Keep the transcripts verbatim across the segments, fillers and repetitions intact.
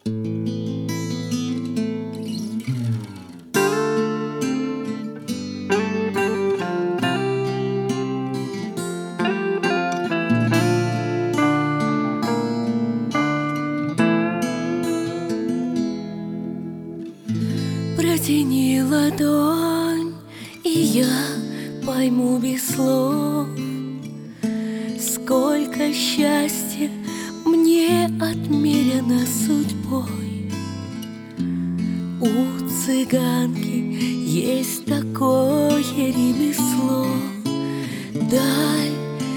Протяни ладонь, и я пойму без слов, сколько счастья мне отмерено судьбой. У цыганки есть такое ремесло: даль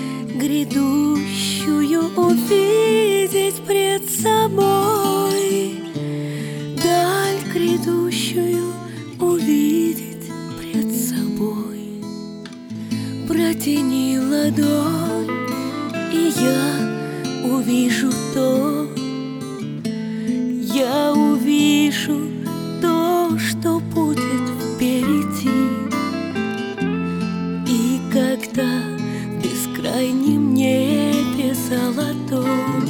грядущую увидеть пред собой, даль грядущую увидеть пред собой. Протяни ладонь, и я увижу то, я увижу то, что будет впереди. И когда в бескрайнем небе золотом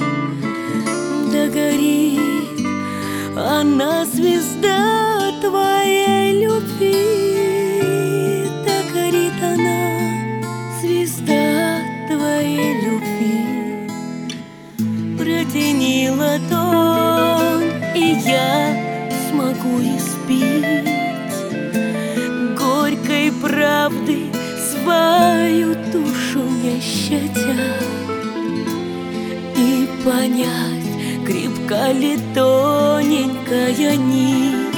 догорит она, звезда твоей любви, догорит она, звезда твоей любви. Протяни ладонь, и я смогу испить горькой правды свою душу не щадя, и понять, крепка ли тоненькая нить,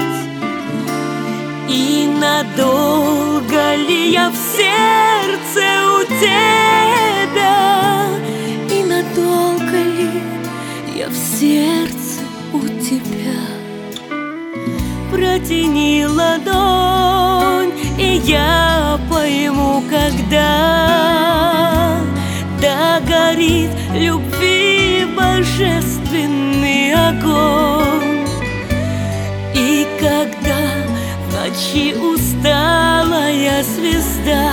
и надолго ли я в сердце у тебя, и надолго ли я в сердце у тебя. Протяни ладонь, и я пойму, когда догорит любви божественный огонь, и когда в ночи усталая звезда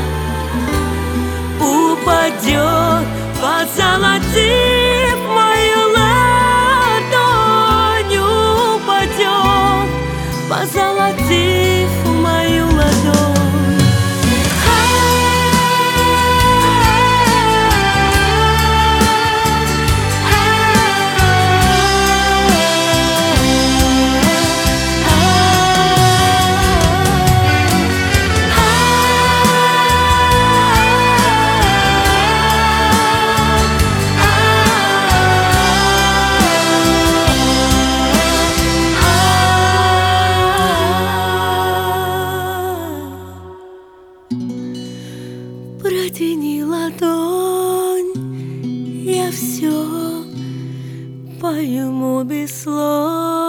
упадет, позолотив мою ладонь, упадет, позолотив мою ладонь. Протяни ладонь, я все пойму без слов.